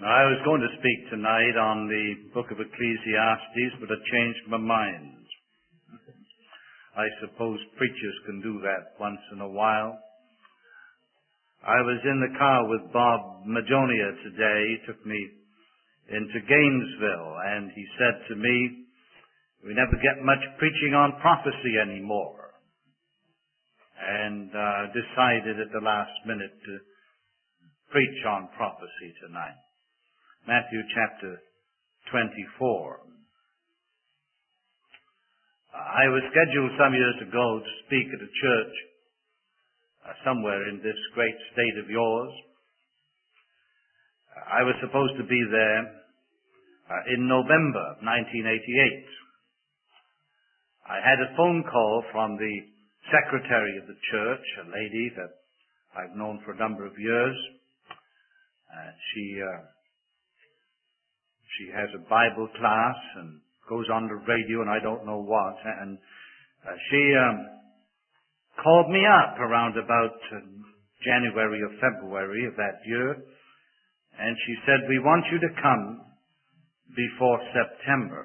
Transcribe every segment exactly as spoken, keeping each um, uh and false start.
I was going to speak tonight on the book of Ecclesiastes, but I changed my mind. I suppose preachers can do that once in a while. I was in the car with Bob Majonia today. He took me into Gainesville, and he said to me, we never get much preaching on prophecy anymore. And uh, decided at the last minute to preach on prophecy tonight. Matthew chapter twenty-four. I was scheduled some years ago to speak at a church uh, somewhere in this great state of yours. I was supposed to be there uh, in November nineteen eighty-eight. I had a phone call from the secretary of the church, a lady that I've known for a number of years. Uh, she uh, she has a Bible class and goes on the radio and I don't know what. And uh, she um, called me up around about uh, January or February of that year, and she said, we want you to come before September.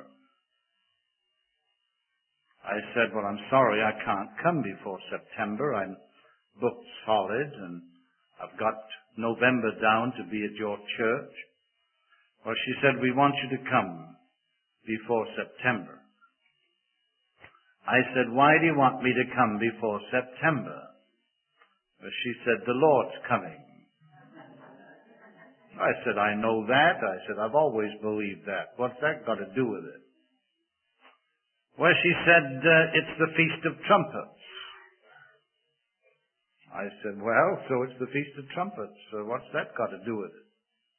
I said, well, I'm sorry, I can't come before September. I'm booked solid, and I've got November down to be at your church. Well, she said, we want you to come before September. I said, why do you want me to come before September? Well, she said, the Lord's coming. I said, I know that. I said, I've always believed that. What's that got to do with it? Well, she said, uh, it's the Feast of Trumpets. I said, well, so it's the Feast of Trumpets. So what's that got to do with it?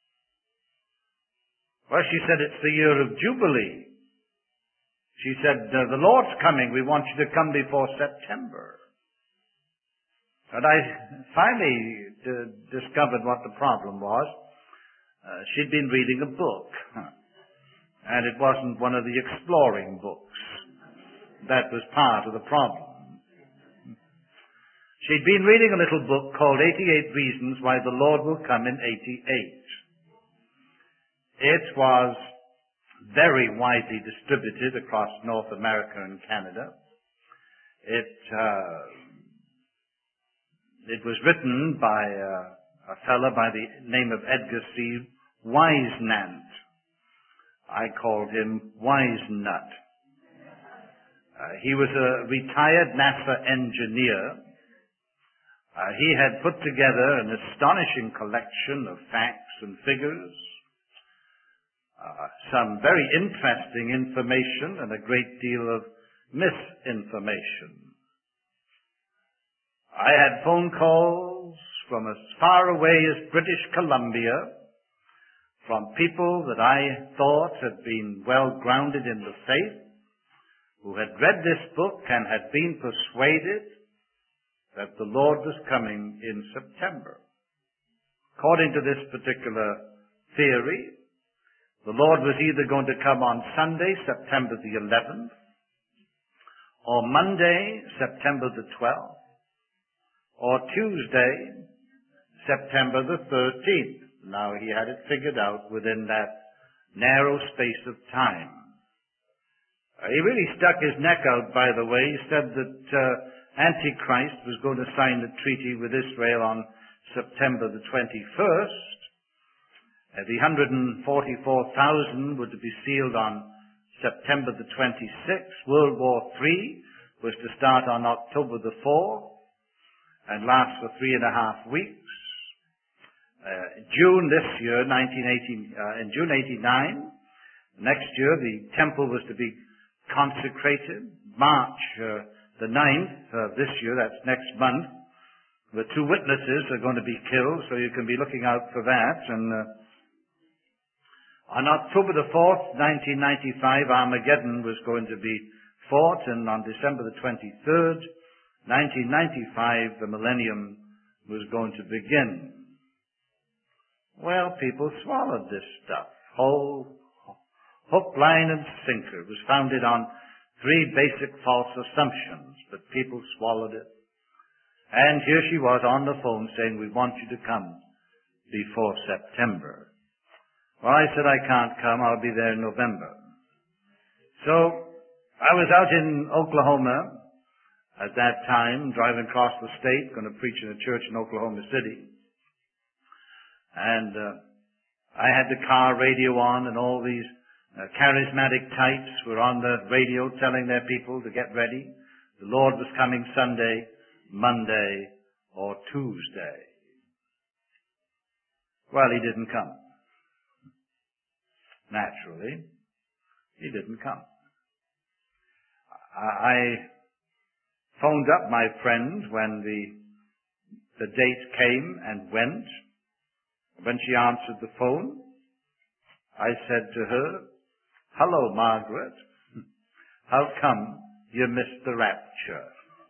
Well, she said, it's the year of Jubilee. She said, uh, the Lord's coming. We want you to come before September. And I finally d- discovered what the problem was. Uh, she'd been reading a book. And it wasn't one of the exploring books. That was part of the problem. She'd been reading a little book called eighty-eight Reasons Why the Lord Will Come in eighty-eight. It was very widely distributed across North America and Canada. It uh, it was written by uh, a fellow by the name of Edgar C. Wisenant. I called him Wisenut. Uh, he was a retired NASA engineer. Uh, he had put together an astonishing collection of facts and figures, uh, some very interesting information and a great deal of misinformation. I had phone calls from as far away as British Columbia from people that I thought had been well grounded in the faith, who had read this book and had been persuaded that the Lord was coming in September. According to this particular theory, the Lord was either going to come on Sunday, September the eleventh, or Monday, September the twelfth, or Tuesday, September the thirteenth. Now, he had it figured out within that narrow space of time. Uh, he really stuck his neck out, by the way. He said that uh, Antichrist was going to sign the treaty with Israel on September the twenty-first. Uh, the one hundred forty-four thousand were to be sealed on September the twenty-sixth. World War Three was to start on October the fourth and last for three and a half weeks. Uh, June this year, nineteen eighty, uh, in June eighty-nine, next year the temple was to be consecrated. March uh, the ninth of this year, that's next month, the two witnesses are going to be killed, so you can be looking out for that. And uh, on October the fourth, nineteen ninety-five, Armageddon was going to be fought, and on December the twenty-third, nineteen ninety-five, the millennium was going to begin. Well, people swallowed this stuff. Whole hook, line, and sinker. It was founded on three basic false assumptions, but people swallowed it. And here she was on the phone saying, we want you to come before September. Well, I said, I can't come. I'll be there in November. So I was out in Oklahoma at that time, driving across the state, going to preach in a church in Oklahoma City. And uh, I had the car radio on, and all these uh, charismatic types were on the radio telling their people to get ready. The Lord was coming Sunday, Monday, or Tuesday. Well, he didn't come. Naturally, he didn't come. I phoned up my friend when the, the date came and went. When she answered the phone, I said to her, "Hello, Margaret. How come you missed the rapture?"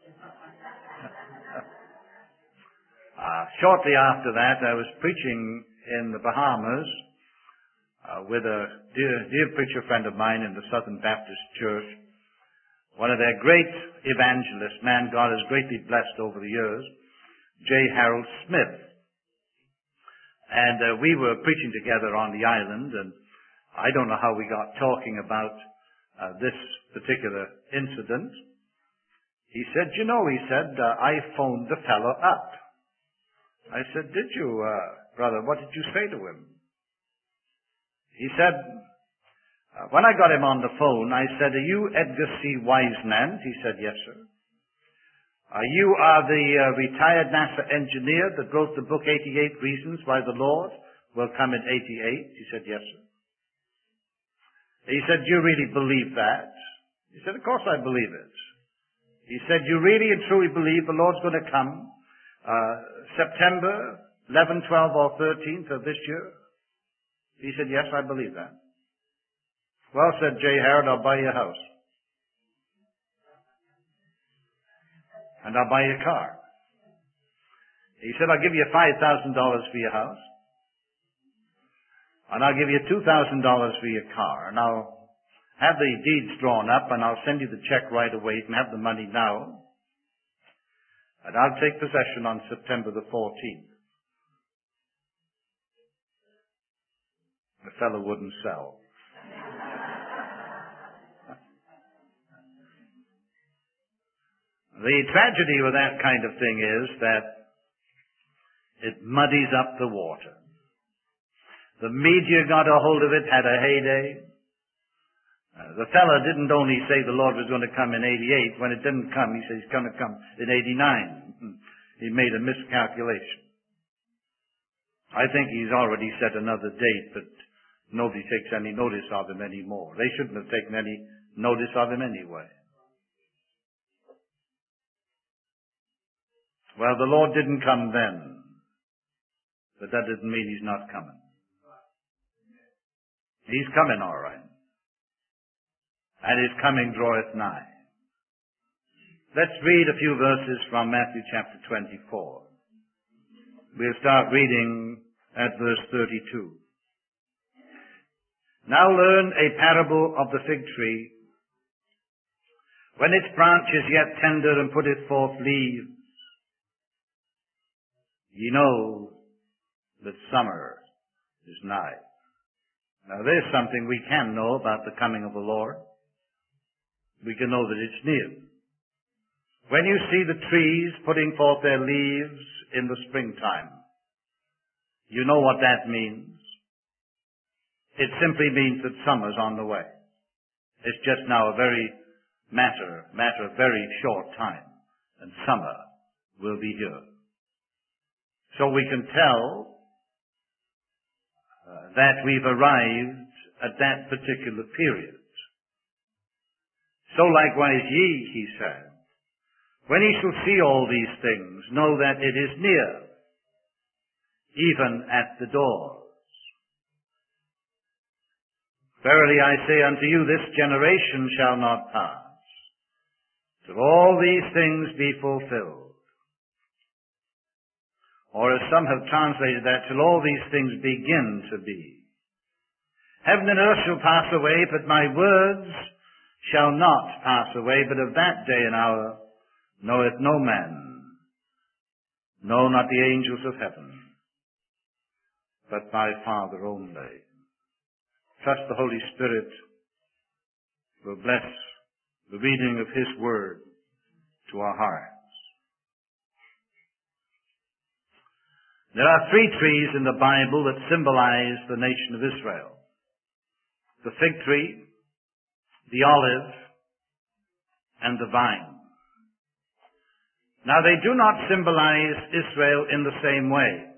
uh, shortly after that, I was preaching in the Bahamas uh, with a dear, dear preacher friend of mine in the Southern Baptist Church, one of their great evangelists, man God has greatly blessed over the years, J. Harold Smith. And uh, we were preaching together on the island, and I don't know how we got talking about uh, this particular incident. He said, "You know," he said, uh, "I phoned the fellow up." I said, "Did you, uh, brother? What did you say to him?" He said, uh, when I got him on the phone, I said, "Are you Edgar C. Wiseman?" He said, "Yes, sir." Uh, you are the uh, retired NASA engineer that wrote the book eighty-eight Reasons Why the Lord Will Come in eighty-eight? He said, "Yes, sir." He said, "Do you really believe that?" He said, "Of course I believe it." He said, "You really and truly believe the Lord's going to come uh, September eleventh, twelfth, or thirteenth of this year?" He said, "Yes, I believe that." "Well," said J. Harold, "I'll buy you a house. And I'll buy you a car." He said, "I'll give you five thousand dollars for your house. And I'll give you two thousand dollars for your car. And I'll have the deeds drawn up, and I'll send you the check right away. You can have the money now. And I'll take possession on September the fourteenth. The fellow wouldn't sell. The tragedy with that kind of thing is that it muddies up the water. The media got a hold of it, had a heyday. Uh, the fellow didn't only say the Lord was going to come in eighty-eight. When it didn't come, he said he's going to come in eighty-nine. He made a miscalculation. I think he's already set another date, but nobody takes any notice of him anymore. They shouldn't have taken any notice of him anyway. Well, the Lord didn't come then, but that doesn't mean he's not coming. He's coming all right. And his coming draweth nigh. Let's read a few verses from Matthew chapter twenty-four. We'll start reading at verse thirty-two. "Now learn a parable of the fig tree. When its branch is yet tender and putteth forth leaves, ye know that summer is nigh." Now there's something we can know about the coming of the Lord. We can know that it's near. When you see the trees putting forth their leaves in the springtime, you know what that means. It simply means that summer's on the way. It's just now a very matter, matter of very short time, and summer will be here. So we can tell uh, that we've arrived at that particular period. "So likewise ye," he said, "when ye shall see all these things, know that it is near, even at the doors. Verily I say unto you, this generation shall not pass, till all these things be fulfilled." Or as some have translated that, till all these things begin to be. "Heaven and earth shall pass away, but my words shall not pass away. But of that day and hour knoweth no man, no, not the angels of heaven, but my Father only." trust the Holy Spirit will bless the reading of His Word to our hearts. There are three trees in the Bible that symbolize the nation of Israel. The fig tree, the olive, and the vine. Now, they do not symbolize Israel in the same way.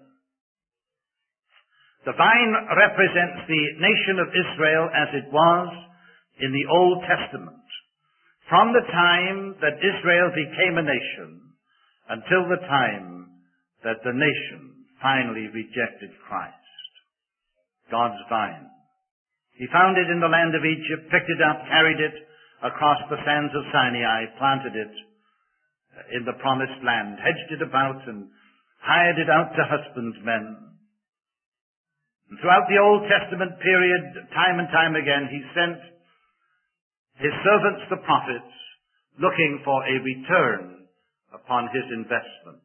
The vine represents the nation of Israel as it was in the Old Testament, from the time that Israel became a nation until the time that the nation finally rejected Christ. God's vine. He found it in the land of Egypt, picked it up, carried it across the sands of Sinai, planted it in the promised land, hedged it about, and hired it out to husbandmen. And throughout the Old Testament period, time and time again, He sent His servants, the prophets, looking for a return upon His investment.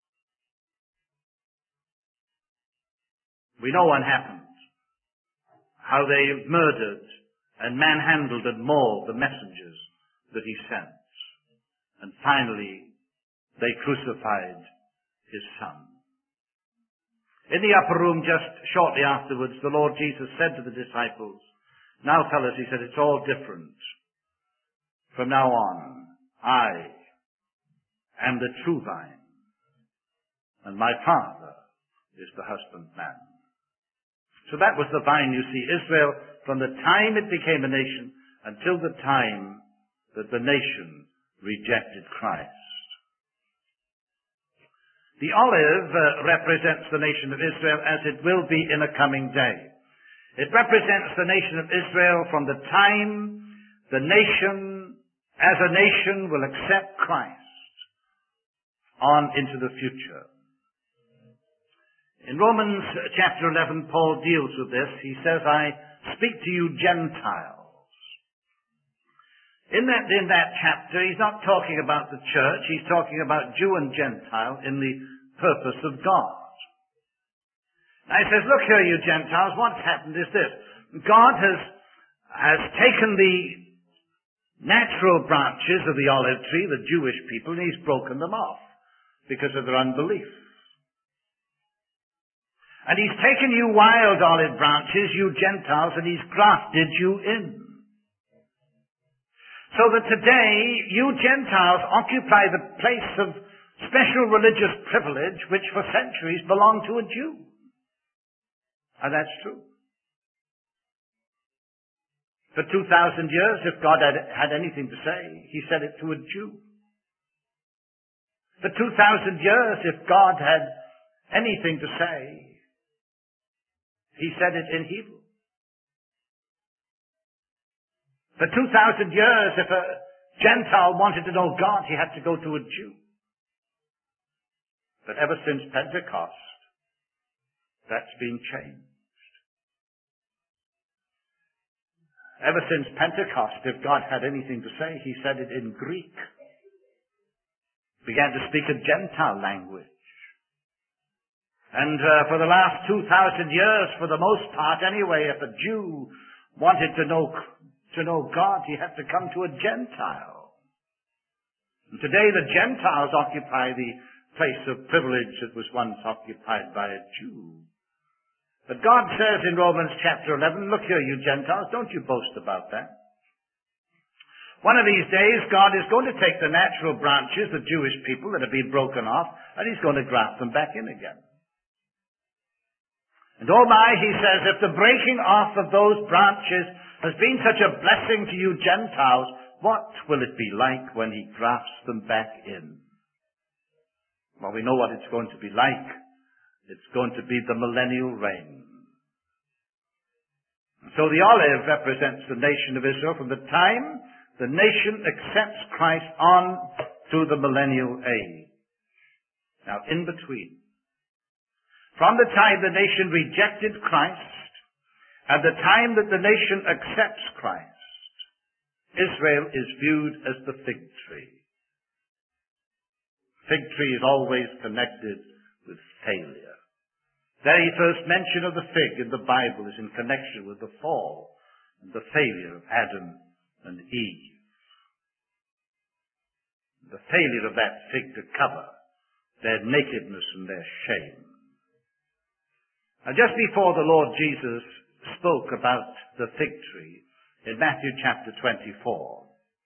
We know what happened. How they murdered and manhandled and mauled the messengers that He sent. And finally, they crucified His Son. In the upper room just shortly afterwards, the Lord Jesus said to the disciples, "Now, fellas," He said, "it's all different. From now on, I am the true vine, and my Father is the husbandman." So that was the vine, you see, Israel, from the time it became a nation until the time that the nation rejected Christ. The olive uh, represents the nation of Israel as it will be in a coming day. It represents the nation of Israel from the time the nation, as a nation, will accept Christ on into the future. In Romans chapter eleven, Paul deals with this. He says, "I speak to you Gentiles." In that, in that chapter, he's not talking about the church. He's talking about Jew and Gentile in the purpose of God. Now he says, "Look here, you Gentiles, what's happened is this. God has, has taken the natural branches of the olive tree, the Jewish people, and He's broken them off because of their unbelief. And He's taken you wild olive branches, you Gentiles, and He's grafted you in. So that today, you Gentiles occupy the place of special religious privilege which for centuries belonged to a Jew. And that's true. For two thousand years, if God had, had anything to say, He said it to a Jew. For two thousand years, if God had anything to say, He said it in Hebrew. For two thousand years, if a Gentile wanted to know God, he had to go to a Jew. But ever since Pentecost, that's been changed. Ever since Pentecost, if God had anything to say, He said it in Greek. Began to speak a Gentile language. And uh, for the last two thousand years, for the most part anyway, if a Jew wanted to know to know God, he had to come to a Gentile. And today the Gentiles occupy the place of privilege that was once occupied by a Jew. But God says in Romans chapter eleven, "Look here, you Gentiles, don't you boast about that. One of these days, God is going to take the natural branches, the Jewish people that have been broken off, and He's going to graft them back in again. And oh my," He says, "if the breaking off of those branches has been such a blessing to you Gentiles, what will it be like when He grafts them back in?" Well, we know what it's going to be like. It's going to be the millennial reign. So the olive represents the nation of Israel from the time the nation accepts Christ on to the millennial age. Now, in between, from the time the nation rejected Christ and the time that the nation accepts Christ, Israel is viewed as the fig tree. Fig tree is always connected with failure. Very first mention of the fig in the Bible is in connection with the fall and the failure of Adam and Eve. The failure of that fig to cover their nakedness and their shame. Now, just before the Lord Jesus spoke about the fig tree in Matthew chapter twenty-four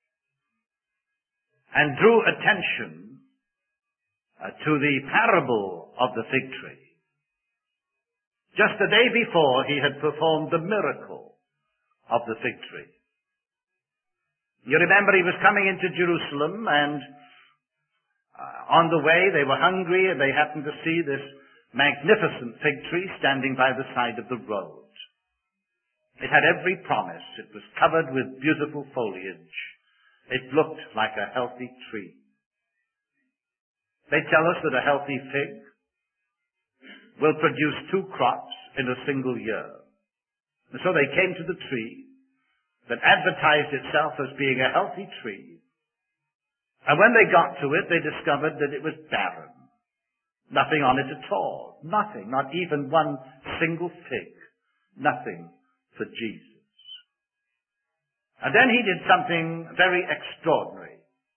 and drew attention uh, to the parable of the fig tree, just the day before he had performed the miracle of the fig tree. You remember he was coming into Jerusalem, and uh, on the way they were hungry, and they happened to see this magnificent fig tree standing by the side of the road. It had every promise. It was covered with beautiful foliage. It looked like a healthy tree. They tell us that a healthy fig will produce two crops in a single year. And so they came to the tree that advertised itself as being a healthy tree. And when they got to it, they discovered that it was barren. Nothing on it at all. Nothing. Not even one single fig. Nothing for Jesus. And then he did something very extraordinary.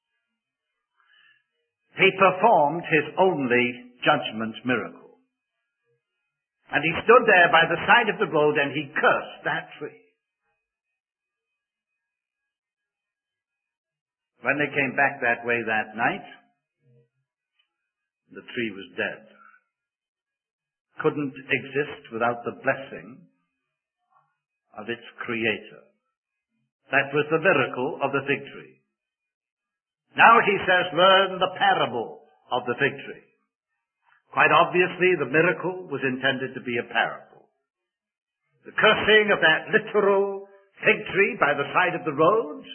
He performed his only judgment miracle. And he stood there by the side of the road and he cursed that tree. When they came back that way that night, the tree was dead. Couldn't exist without the blessing of its creator. That was the miracle of the fig tree. Now he says, learn the parable of the fig tree. Quite obviously, the miracle was intended to be a parable. The cursing of that literal fig tree by the side of the road,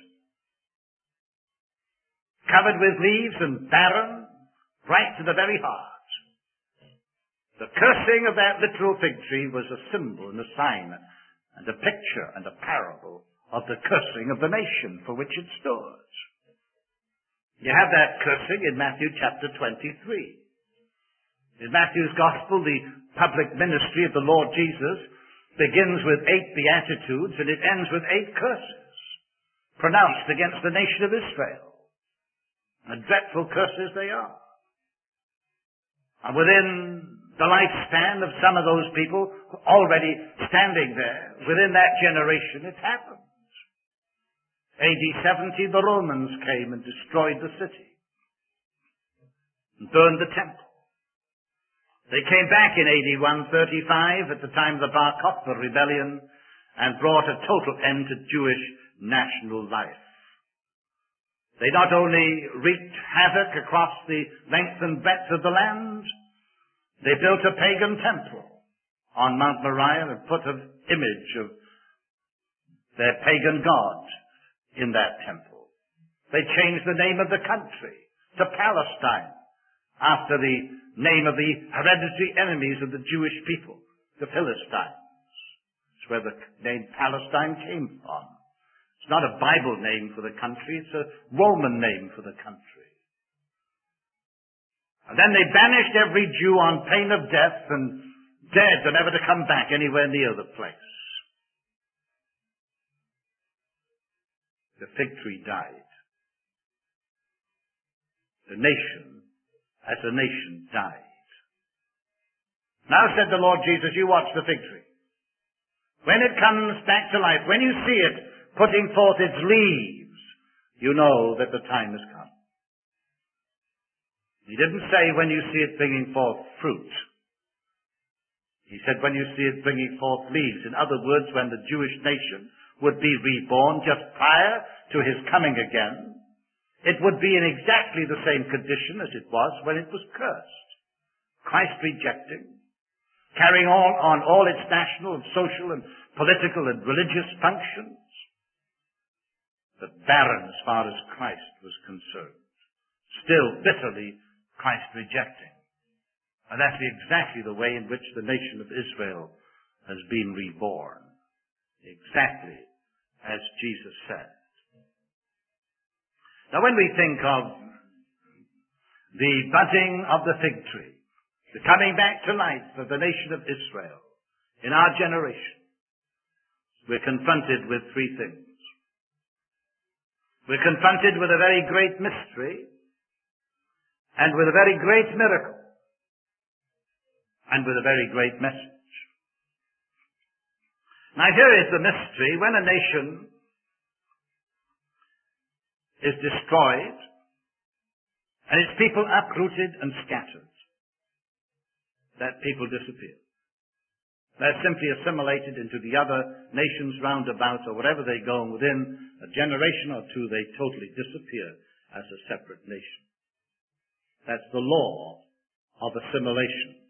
covered with leaves and barren, right to the very heart. The cursing of that literal fig tree was a symbol and a sign and a picture and a parable of the cursing of the nation for which it stood. You have that cursing in Matthew chapter twenty-three. In Matthew's Gospel, the public ministry of the Lord Jesus begins with eight beatitudes and it ends with eight curses pronounced against the nation of Israel. And dreadful curses they are. And within the lifespan of some of those people already standing there, within that generation, it happened. A D seventy, the Romans came and destroyed the city and burned the temple. They came back in A D one thirty-five at the time of the Bar Kokhba rebellion and brought a total end to Jewish national life. They not only wreaked havoc across the length and breadth of the land, they built a pagan temple on Mount Moriah and put an image of their pagan god in that temple. They changed the name of the country to Palestine after the name of the hereditary enemies of the Jewish people, the Philistines. It's where the name Palestine came from. It's not a Bible name for the country, it's a Roman name for the country. And then they banished every Jew on pain of death and dared them never to come back anywhere near the place. The fig tree died. The nation, as a nation, died. Now said the Lord Jesus, you watch the fig tree. When it comes back to life, when you see it putting forth its leaves, you know that the time has come. He didn't say when you see it bringing forth fruit. He said when you see it bringing forth leaves. In other words, when the Jewish nation would be reborn just prior to his coming again, it would be in exactly the same condition as it was when it was cursed. Christ rejecting, carrying on on all its national and social and political and religious functions, but barren as far as Christ was concerned. Still bitterly Christ rejecting. And that's exactly the way in which the nation of Israel has been reborn. Exactly as Jesus said. Now when we think of the budding of the fig tree the coming back to life of the nation of Israel in our generation, we're confronted with three things. We're confronted with a very great mystery and with a very great miracle and with a very great message. Now here is the mystery. When a nation is destroyed and its people uprooted and scattered, that people disappear. They're simply assimilated into the other nations round about, or wherever they go, and within a generation or two they totally disappear as a separate nation. That's the law of assimilation.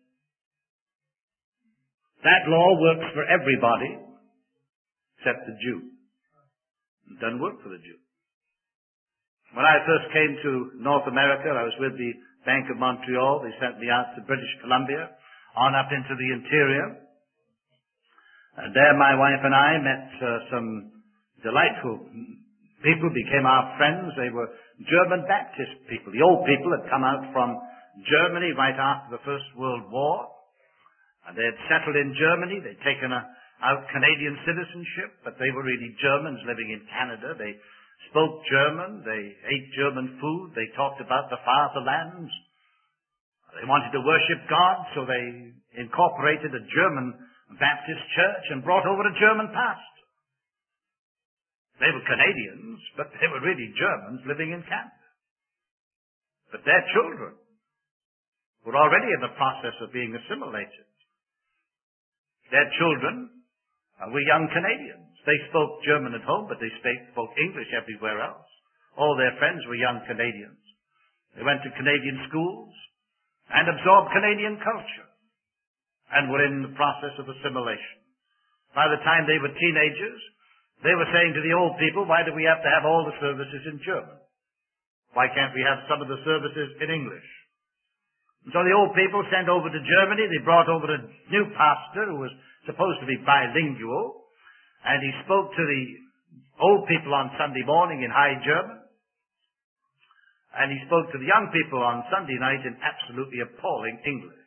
That law works for everybody except the Jew. It doesn't work for the Jew. When I first came to North America, I was with the Bank of Montreal. They sent me out to British Columbia, on up into the interior. And there my wife and I met uh, some delightful people, became our friends. They were German Baptist people. The old people had come out from Germany right after the First World War. And they had settled in Germany. They'd taken a, out Canadian citizenship, but they were really Germans living in Canada. They spoke German. They ate German food. They talked about the fatherland. They wanted to worship God, so they incorporated a German Baptist church and brought over a German pastor. They were Canadians, but they were really Germans living in Canada. But their children were already in the process of being assimilated. Their children uh, were young Canadians. They spoke German at home, but they spoke, spoke English everywhere else. All their friends were young Canadians. They went to Canadian schools and absorbed Canadian culture, and were in the process of assimilation. By the time they were teenagers, they were saying to the old people, why do we have to have all the services in German? Why can't we have some of the services in English? And so the old people sent over to Germany. They brought over a new pastor who was supposed to be bilingual, and he spoke to the old people on Sunday morning in High German, and he spoke to the young people on Sunday night in absolutely appalling English.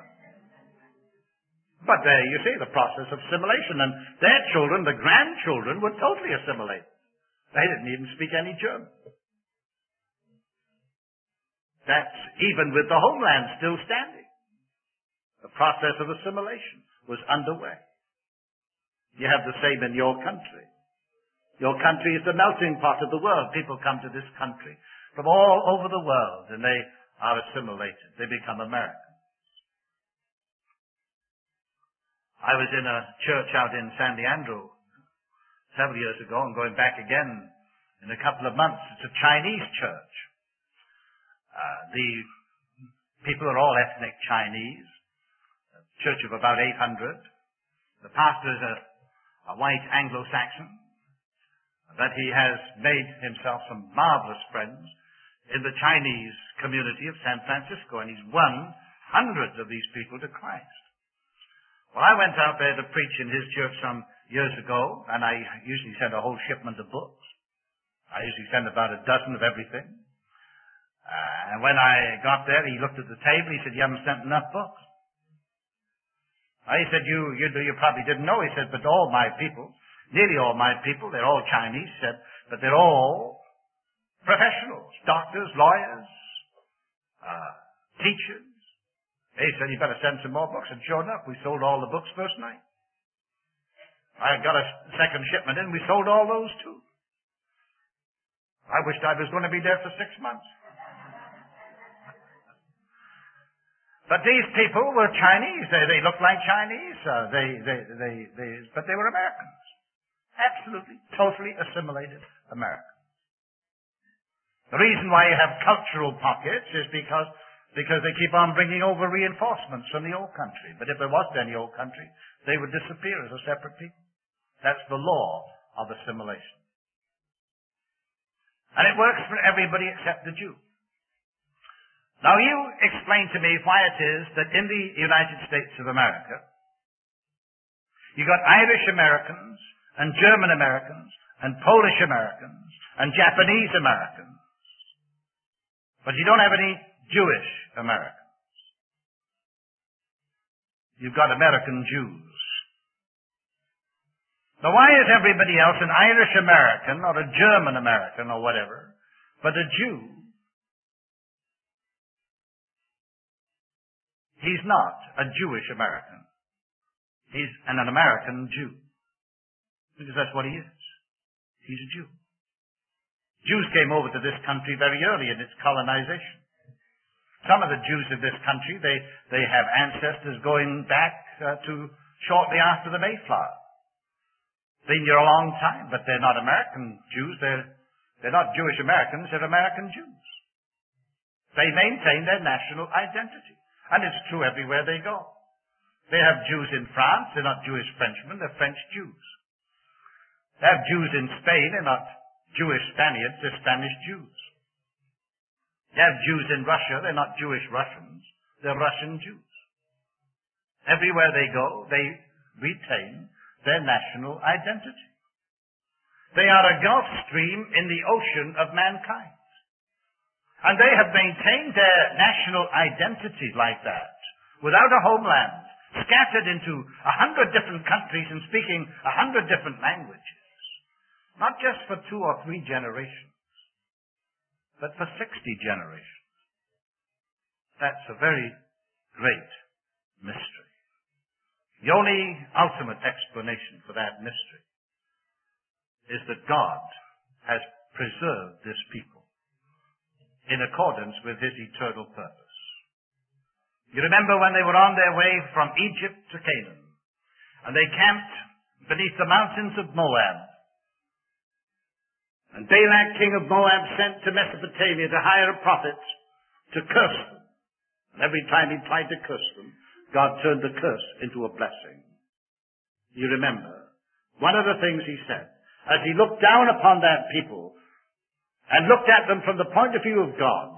But there you see the process of assimilation, and their children, the grandchildren, were totally assimilated. They didn't even speak any German. That's even with the homeland still standing. The process of assimilation was underway. You have the same in your country. Your country is the melting pot of the world. People come to this country from all over the world, and they are assimilated. They become Americans. I was in a church out in San Leandro several years ago, and going back again in a couple of months. It's a Chinese church. Uh, the people are all ethnic Chinese. A church of about eight hundred. The pastor is a, a white Anglo-Saxon, but he has made himself some marvelous friends in the Chinese community of San Francisco, and he's won hundreds of these people to Christ. Well, I went out there to preach in his church some years ago, and I usually send a whole shipment of books. I usually send about a dozen of everything. Uh, and when I got there, he looked at the table. He said, "You haven't sent enough books." I said, you, you, you probably didn't know. He said, "But all my people, nearly all my people, they're all Chinese," he said, "but they're all professionals, doctors, lawyers, uh, teachers." He said, "You better send some more books." And sure enough, we sold all the books first night. I got a second shipment in, we sold all those too. I wished I was going to be there for six months. But these people were Chinese. They, they looked like Chinese. Uh, they, they, they, they, but they were Americans. Absolutely, totally assimilated Americans. The reason why you have cultural pockets is because because they keep on bringing over reinforcements from the old country. But if there wasn't any old country, they would disappear as a separate people. That's the law of assimilation. And it works for everybody except the Jew. Now you explain to me why it is that in the United States of America, you got Irish Americans and German Americans and Polish Americans and Japanese Americans. But you don't have any Jewish Americans. you've got American Jews. Now why is everybody else an Irish American or a German American or whatever, but a Jew? He's not a Jewish American. He's an, an American Jew. Because that's what he is. He's a Jew. Jews came over to this country very early in its colonization. Some of the Jews in this country, they, they have ancestors going back uh, to shortly after the Mayflower. Been here a long time, but they're not American Jews. They're, they're not Jewish Americans. They're American Jews. They maintain their national identity. And it's true everywhere they go. They have Jews in France. They're not Jewish Frenchmen. They're French Jews. They have Jews in Spain. They're not Jewish Spaniards. They're Spanish Jews. They have Jews in Russia. They're not Jewish Russians. They're Russian Jews. Everywhere they go, they retain their national identity. They are a Gulf Stream in the ocean of mankind. And they have maintained their national identity like that, without a homeland, scattered into a hundred different countries and speaking a hundred different languages. Not just for two or three generations, but for sixty generations. That's a very great mystery. The only ultimate explanation for that mystery is that God has preserved this people in accordance with his eternal purpose. You remember when they were on their way from Egypt to Canaan, and they camped beneath the mountains of Moab, and Balak, king of Moab, sent to Mesopotamia to hire a prophet to curse them. And every time he tried to curse them, God turned the curse into a blessing. You remember, one of the things he said, as he looked down upon that people and looked at them from the point of view of God,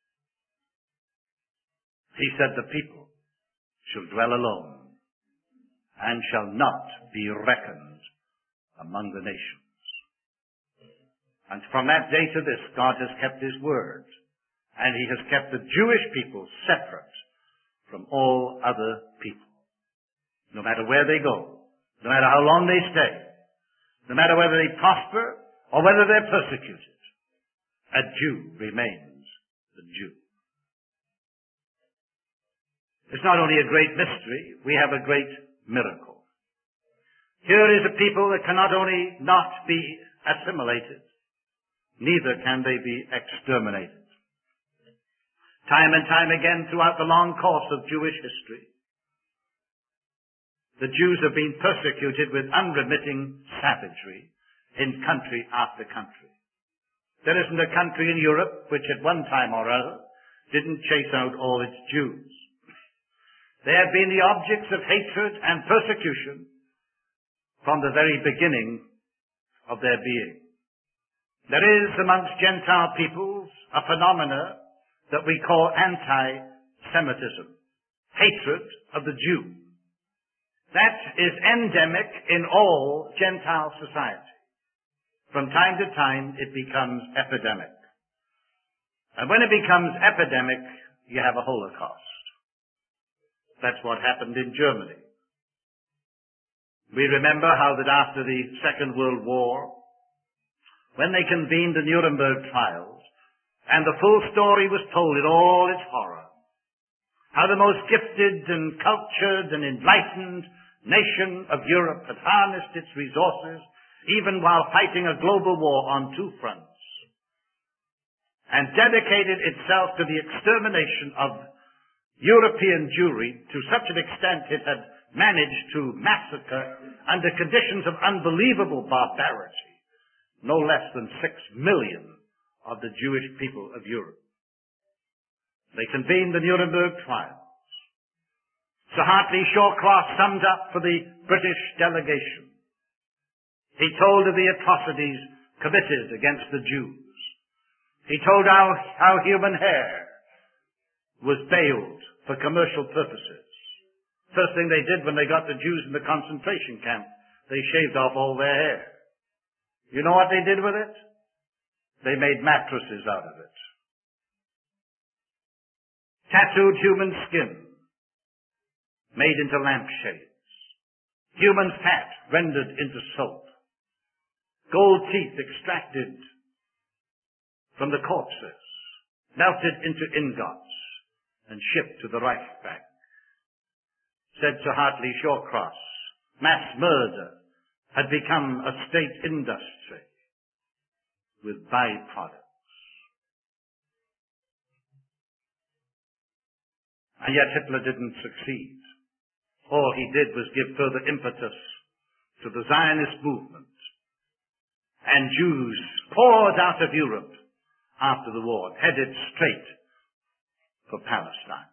he said, the people shall dwell alone and shall not be reckoned among the nations. And from that day to this, God has kept his word, and he has kept the Jewish people separate from all other people. No matter where they go, no matter how long they stay, no matter whether they prosper or whether they're persecuted, a Jew remains a Jew. It's not only a great mystery, we have a great miracle. Here is a people that can not only not be assimilated, neither can they be exterminated. Time and time again throughout the long course of Jewish history, the Jews have been persecuted with unremitting savagery in country after country. There isn't a country in Europe which at one time or other didn't chase out all its Jews. They have been the objects of hatred and persecution from the very beginning of their being. There is amongst Gentile peoples a phenomena that we call anti-Semitism, hatred of the Jew. That is endemic in all Gentile society. From time to time, it becomes epidemic. And when it becomes epidemic, you have a Holocaust. That's what happened in Germany. We remember how that after the Second World War, when they convened the Nuremberg trials, and the full story was told in all its horror, how the most gifted and cultured and enlightened nation of Europe had harnessed its resources, even while fighting a global war on two fronts, and dedicated itself to the extermination of European Jewry to such an extent it had managed to massacre under conditions of unbelievable barbarity no less than six million of the Jewish people of Europe. They convened the Nuremberg trials. Sir Hartley Shawcross summed up for the British delegation. He told of the atrocities committed against the Jews. He told how, how human hair was baled for commercial purposes. First thing they did when they got the Jews in the concentration camp, they shaved off all their hair. You know what they did with it? They made mattresses out of it. Tattooed human skin. made into lampshades, human fat rendered into soap, gold teeth extracted from the corpses, melted into ingots, and shipped to the Reichsbank. Said Sir Hartley Shawcross, mass murder had become a state industry with byproducts. And yet Hitler didn't succeed. All he did was give further impetus to the Zionist movement, and Jews poured out of Europe after the war, headed straight for Palestine.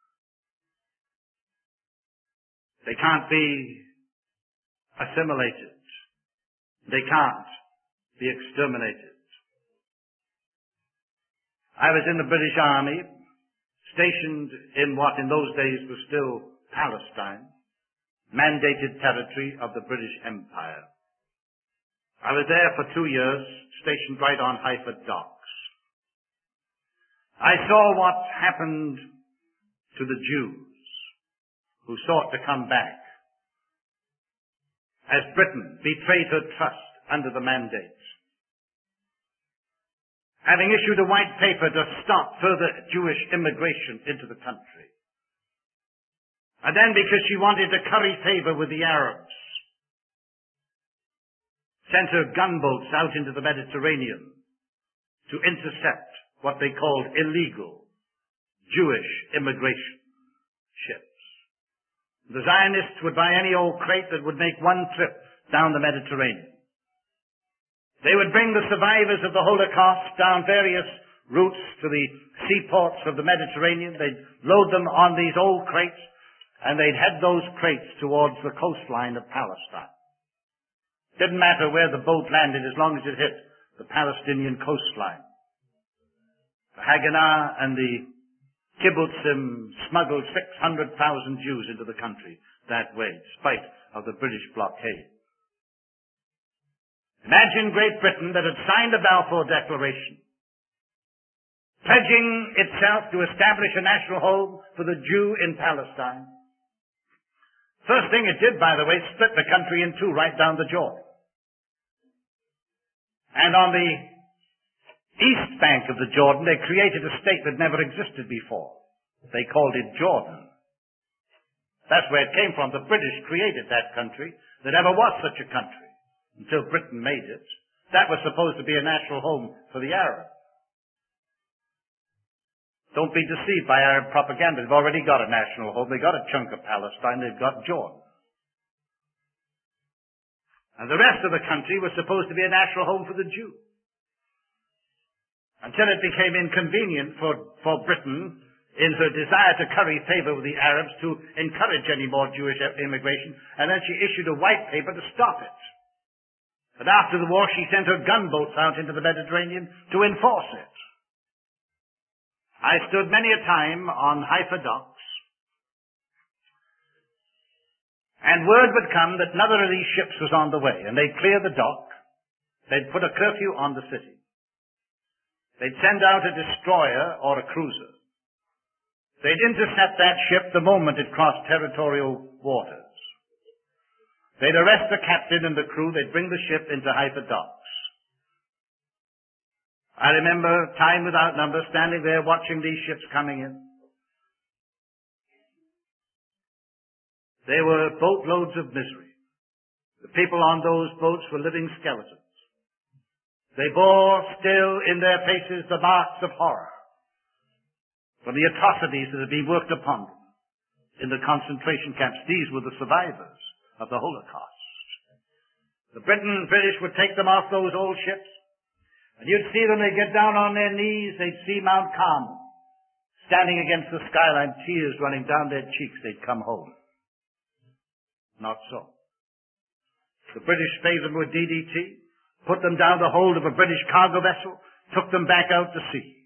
They can't be assimilated. They can't be exterminated. I was in the British Army, stationed in what in those days was still Palestine, mandated territory of the British Empire. I was there for two years, stationed right on Haifa docks. I saw what happened to the Jews who sought to come back as Britain betrayed her trust under the mandate. Having issued a white paper to stop further Jewish immigration into the country. And then because she wanted to curry favor with the Arabs, sent her gunboats out into the Mediterranean to intercept what they called illegal Jewish immigration ships. The Zionists would buy any old crate that would make one trip down the Mediterranean. They would bring the survivors of the Holocaust down various routes to the seaports of the Mediterranean. They'd load them on these old crates, and they'd head those crates towards the coastline of Palestine. Didn't matter where the boat landed as long as it hit the Palestinian coastline. The Haganah and the Kibbutzim smuggled six hundred thousand Jews into the country that way, in spite of the British blockade. Imagine Great Britain that had signed the Balfour Declaration, pledging itself to establish a national home for the Jew in Palestine. First thing it did, by the way, split the country in two right down the Jordan. And on the east bank of the Jordan, they created a state that never existed before. They called it Jordan. That's where it came from. The British created that country. There never was such a country until Britain made it. That was supposed to be a national home for the Arabs. Don't be deceived by Arab propaganda. They've already got a national home. They've got a chunk of Palestine. They've got Jordan. And the rest of the country was supposed to be a national home for the Jew. Until it became inconvenient for, for Britain, in her desire to curry favor with the Arabs, to encourage any more Jewish immigration, and then she issued a white paper to stop it. And after the war, she sent her gunboats out into the Mediterranean to enforce it. I stood many a time on Haifa docks, and word would come that another of these ships was on the way, and they'd clear the dock. They'd put a curfew on the city. They'd send out a destroyer or a cruiser. They'd intercept that ship the moment it crossed territorial waters. They'd arrest the captain and the crew. They'd bring the ship into Haifa docks. I remember time without number standing there watching these ships coming in. They were boatloads of misery. The people on those boats were living skeletons. They bore still in their faces the marks of horror from the atrocities that had been worked upon them in the concentration camps. These were the survivors of the Holocaust. The Britain, British would take them off those old ships, and you'd see them, they'd get down on their knees, they'd see Mount Carmel standing against the skyline, tears running down their cheeks, they'd come home. Not so. The British favored them with D D T, put them down the hold of a British cargo vessel, took them back out to sea,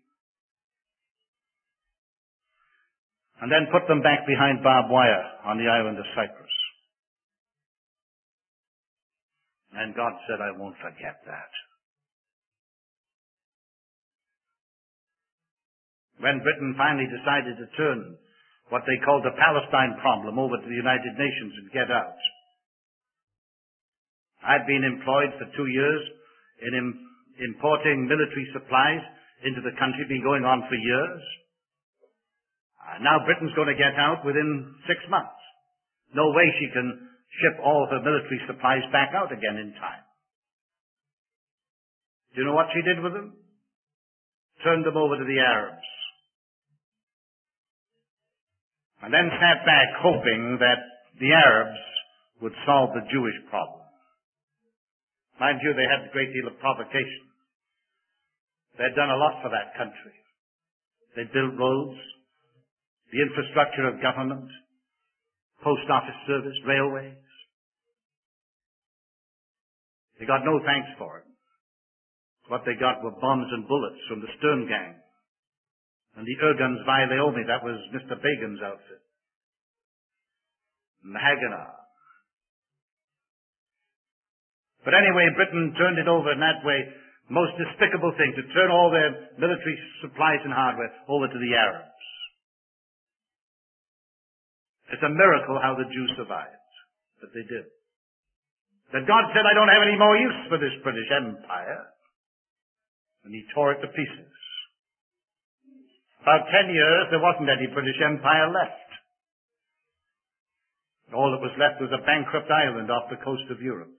and then put them back behind barbed wire on the island of Cyprus. And God said, I won't forget that. When Britain finally decided to turn what they called the Palestine problem over to the United Nations and get out. I'd been employed for two years in im- importing military supplies into the country, been going on for years. Uh, now Britain's going to get out within six months. No way she can ship all her military supplies back out again in time. Do you know what she did with them? Turned them over to the Arabs. And then sat back hoping that the Arabs would solve the Jewish problem. Mind you, they had a great deal of provocation. They'd done a lot for that country. They'd built roads, the infrastructure of government, post office service, railways. They got no thanks for it. What they got were bombs and bullets from the Stern gang. And the Irguns by Leomi, that was Mister Begin's outfit. And the Haganah. But anyway, Britain turned it over in that way. Most despicable thing, to turn all their military supplies and hardware over to the Arabs. It's a miracle how the Jews survived. But they did. That God said, I don't have any more use for this British Empire. And he tore it to pieces. About ten years, there wasn't any British Empire left. All that was left was a bankrupt island off the coast of Europe.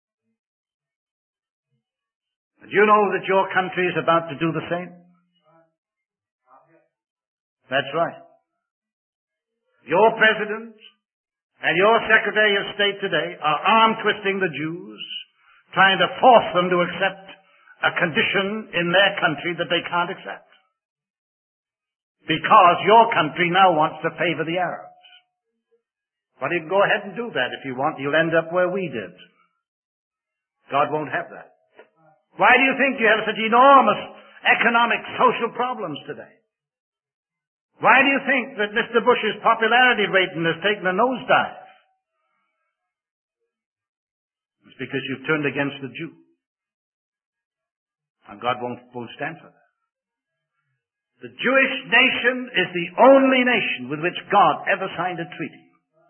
And you know that your country is about to do the same? That's right. Your president and your Secretary of State today are arm-twisting the Jews, trying to force them to accept a condition in their country that they can't accept. Because your country now wants to favor the Arabs. But you can go ahead and do that if you want. You'll end up where we did. God won't have that. Why do you think you have such enormous economic, social problems today? Why do you think that Mister Bush's popularity rating has taken a nosedive? It's because you've turned against the Jew. And God won't, won't stand for that. The Jewish nation is the only nation with which God ever signed a treaty.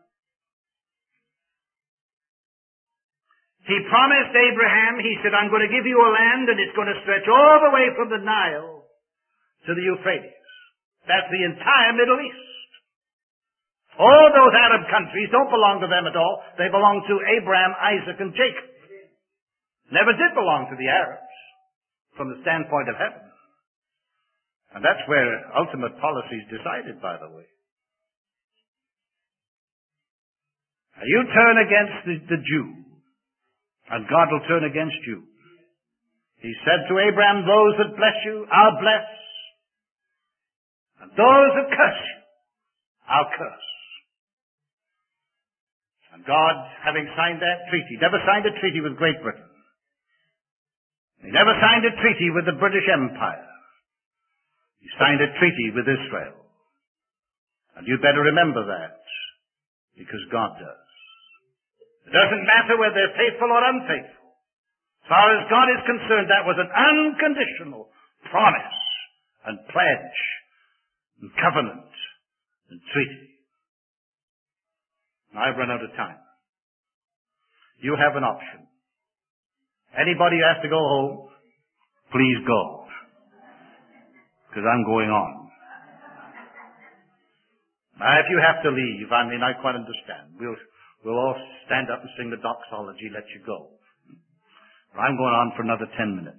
He promised Abraham, he said, I'm going to give you a land and it's going to stretch all the way from the Nile to the Euphrates. That's the entire Middle East. All those Arab countries don't belong to them at all. They belong to Abraham, Isaac, and Jacob. Never did belong to the Arabs from the standpoint of heaven. And that's where ultimate policy is decided, by the way. Now you turn against the, the Jew, and God will turn against you. He said to Abraham, those that bless you, I'll bless. And those that curse you, I'll curse. And God, having signed that treaty, never signed a treaty with Great Britain. He never signed a treaty with the British Empire. He signed a treaty with Israel. And you better remember that, because God does. It doesn't matter whether they're faithful or unfaithful. As far as God is concerned, that was an unconditional promise and pledge and covenant and treaty. Now I've run out of time. You have an option. Anybody who has to go home, please go. Because I'm going on. Now if you have to leave, I mean, I quite understand. We'll We'll all stand up and sing the doxology, let you go. I'm going on for another ten minutes.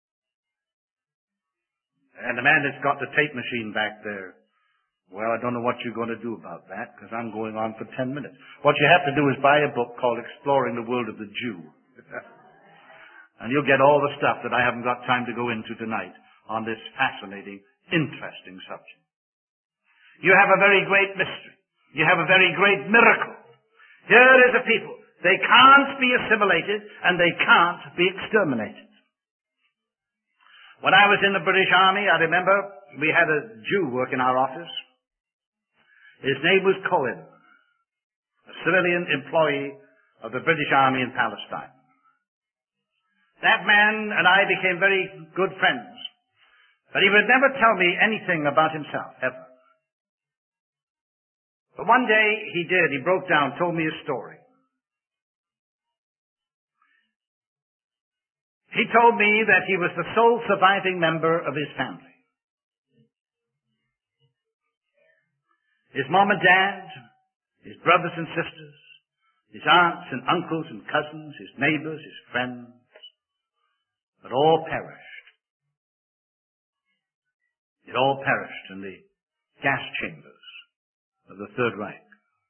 And the man that's got the tape machine back there, well, I don't know what you're going to do about that, because I'm going on for ten minutes. What you have to do is buy a book called Exploring the World of the Jew. And you'll get all the stuff that I haven't got time to go into tonight on this fascinating, interesting subject. You have a very great mystery. You have a very great miracle. Here is a people. They can't be assimilated and they can't be exterminated. When I was in the British Army, I remember we had a Jew work in our office. His name was Cohen, a civilian employee of the British Army in Palestine. That man and I became very good friends. But he would never tell me anything about himself, ever. But one day he did. He broke down, told me a story. He told me that he was the sole surviving member of his family. His mom and dad, his brothers and sisters, his aunts and uncles and cousins, his neighbors, his friends, had all perished. It all perished in the gas chambers of the Third Reich.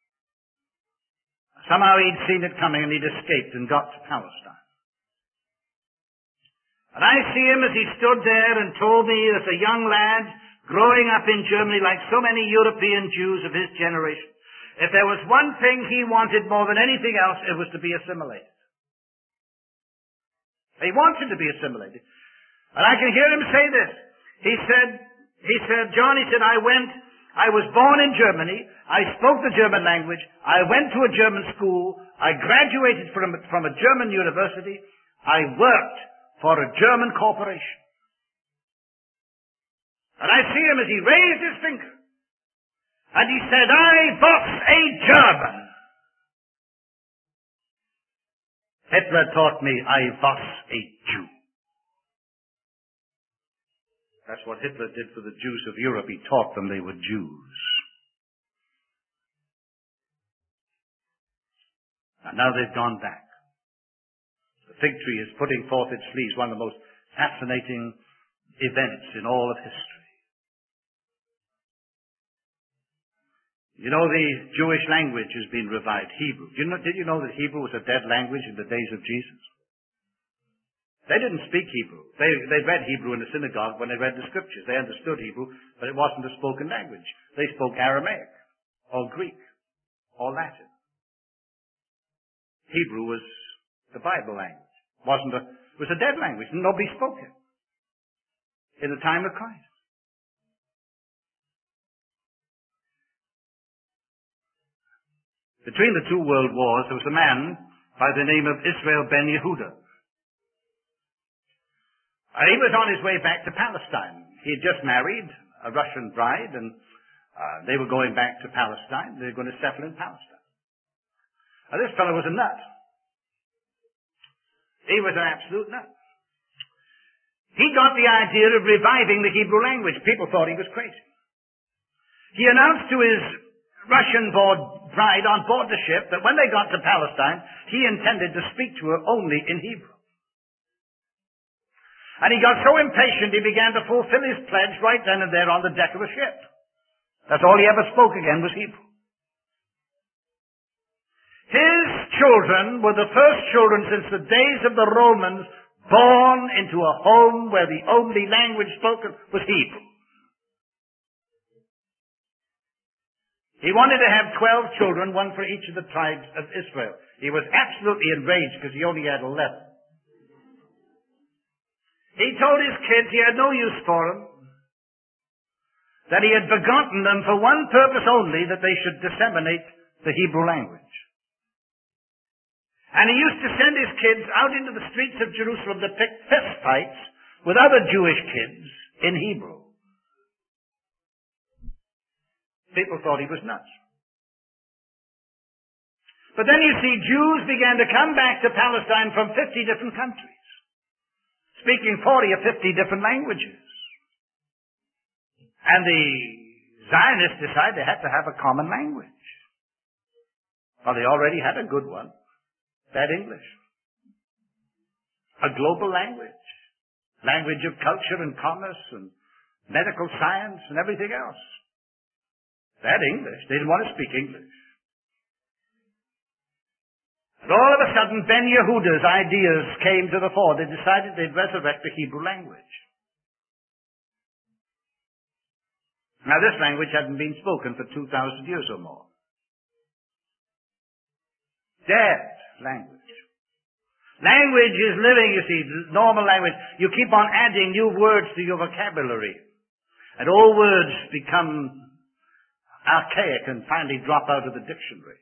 Somehow he'd seen it coming and he'd escaped and got to Palestine. And I see him as he stood there and told me as a young lad growing up in Germany like so many European Jews of his generation, if there was one thing he wanted more than anything else, it was to be assimilated. He wanted to be assimilated. And I can hear him say this. He said, he said, John, he said, I went, I was born in Germany, I spoke the German language, I went to a German school, I graduated from, from a German university, I worked for a German corporation. And I see him as he raised his finger. And he said, I was a German. Hitler taught me I was a Jew. That's what Hitler did for the Jews of Europe. He taught them they were Jews. And now they've gone back. The fig tree is putting forth its leaves, one of the most fascinating events in all of history. You know, the Jewish language has been revived, Hebrew. Did you know, did you know that Hebrew was a dead language in the days of Jesus? They didn't speak Hebrew. They, they read Hebrew in the synagogue when they read the scriptures. They understood Hebrew, but it wasn't a spoken language. They spoke Aramaic, or Greek, or Latin. Hebrew was the Bible language. Wasn't a, it was a dead language. Nobody spoke it in the time of Christ. Between the two world wars, there was a man by the name of Israel ben Yehuda. And he was on his way back to Palestine. He had just married a Russian bride, and uh, they were going back to Palestine. They were going to settle in Palestine. Now, this fellow was a nut. He was an absolute nut. He got the idea of reviving the Hebrew language. People thought he was crazy. He announced to his Russian bride on board the ship that when they got to Palestine, he intended to speak to her only in Hebrew. And he got so impatient he began to fulfill his pledge right then and there on the deck of the ship. That's all he ever spoke again was Hebrew. His children were the first children since the days of the Romans born into a home where the only language spoken was Hebrew. He wanted to have twelve children, one for each of the tribes of Israel. He was absolutely enraged because he only had eleven. He told his kids he had no use for them, that he had begotten them for one purpose only, that they should disseminate the Hebrew language. And he used to send his kids out into the streets of Jerusalem to pick fist fights with other Jewish kids in Hebrew. People thought he was nuts. But then you see, Jews began to come back to Palestine from fifty different countries, speaking forty or fifty different languages. And the Zionists decided they had to have a common language. Well, they already had a good one. That English. A global language. Language of culture and commerce and medical science and everything else. That English. They didn't want to speak English. And all of a sudden, Ben Yehuda's ideas came to the fore. They decided they'd resurrect the Hebrew language. Now, this language hadn't been spoken for two thousand years or more. Dead language. Language is living, you see, normal language. You keep on adding new words to your vocabulary. And all words become archaic and finally drop out of the dictionary.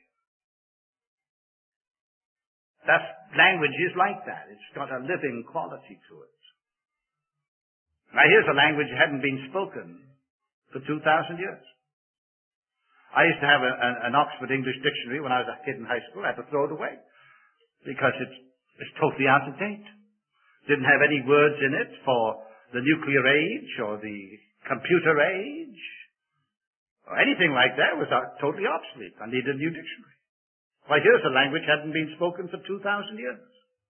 That's, language is like that. It's got a living quality to it. Now here's a language that hadn't been spoken for two thousand years. I used to have a, an, an Oxford English dictionary when I was a kid in high school. I had to throw it away because it's, it's totally out of date. Didn't have any words in it for the nuclear age or the computer age or anything like that. It was uh, totally obsolete. I needed a new dictionary. Why, here's a language that hadn't been spoken for two thousand years.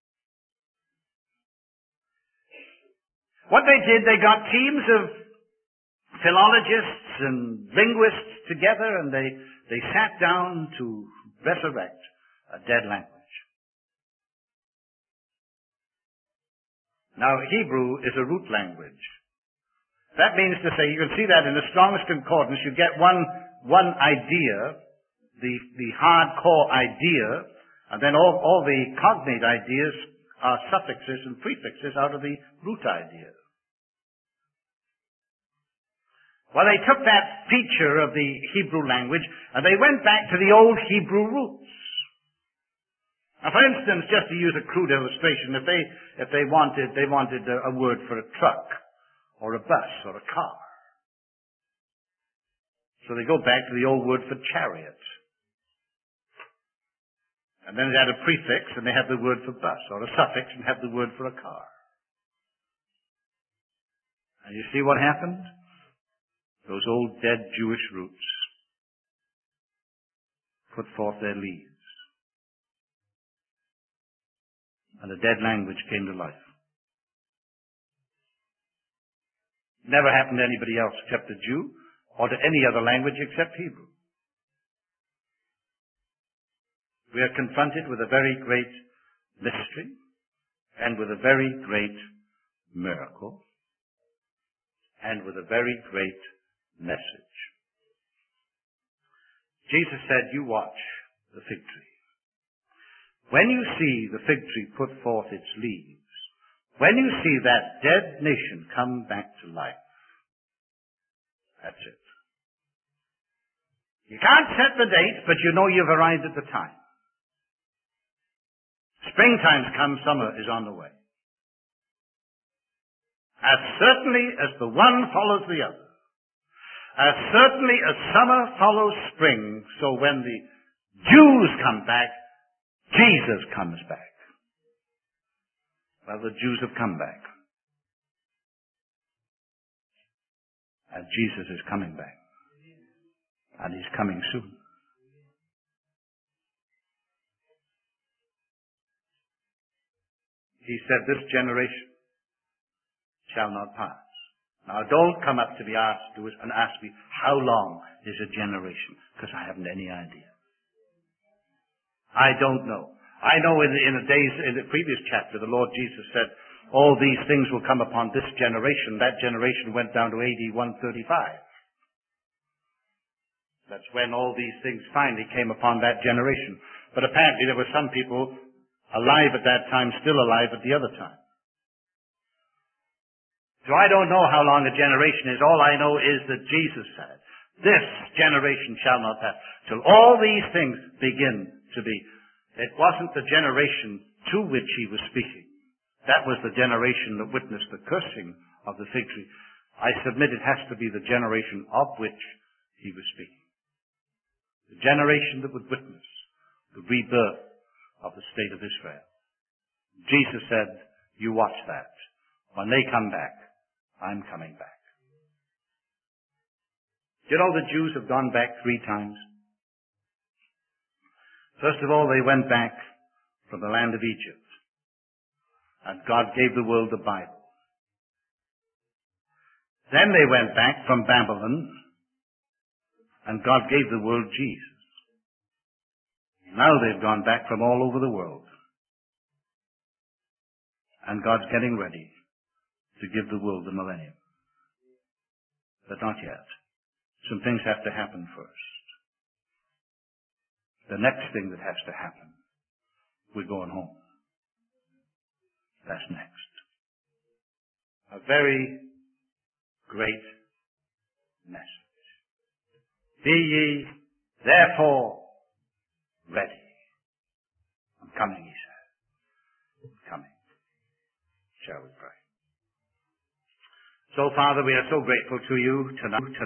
What they did, they got teams of philologists and linguists together, and they, they sat down to resurrect a dead language. Now, Hebrew is a root language. That means to say, you can see that in the strongest concordance, you get one, one idea, the, the hardcore idea, and then all, all the cognate ideas are suffixes and prefixes out of the root idea. Well, they took that feature of the Hebrew language and they went back to the old Hebrew roots. Now, for instance, just to use a crude illustration, if they, if they wanted, they wanted a, a word for a truck or a bus or a car. So they go back to the old word for chariot. And then they add a prefix and they have the word for bus, or a suffix and have the word for a car. And you see what happened? Those old dead Jewish roots put forth their leaves. And a dead language came to life. Never happened to anybody else except a Jew, or to any other language except Hebrew. We are confronted with a very great mystery and with a very great miracle and with a very great message. Jesus said, you watch the fig tree. When you see the fig tree put forth its leaves, when you see that dead nation come back to life, that's it. You can't set the date, but you know you've arrived at the time. Springtime's come, summer is on the way. As certainly as the one follows the other, as certainly as summer follows spring, so when the Jews come back, Jesus comes back. Well, the Jews have come back. And Jesus is coming back. And he's coming soon. He said, this generation shall not pass. Now, don't come up to me afterwards and ask me, how long is a generation? Because I haven't any idea. I don't know. I know in the, in the days, in the previous chapter, the Lord Jesus said, all these things will come upon this generation. That generation went down to A D one thirty-five. That's when all these things finally came upon that generation. But apparently there were some people alive at that time, still alive at the other time. So I don't know how long a generation is. All I know is that Jesus said, this generation shall not pass till all these things begin to be. It wasn't the generation to which he was speaking. That was the generation that witnessed the cursing of the fig tree. I submit it has to be the generation of which he was speaking. The generation that would witness the rebirth of the state of Israel. Jesus said, you watch that. When they come back, I'm coming back. You know, the Jews have gone back three times. First of all, they went back from the land of Egypt. And God gave the world the Bible. Then they went back from Babylon. And God gave the world Jesus. Now they've gone back from all over the world. And God's getting ready to give the world the millennium. But not yet. Some things have to happen first. The next thing that has to happen, we're going home. That's next. A very great message. Be ye therefore ready. I'm coming, he said. I'm coming. Shall we pray? So, Father, we are so grateful to you tonight.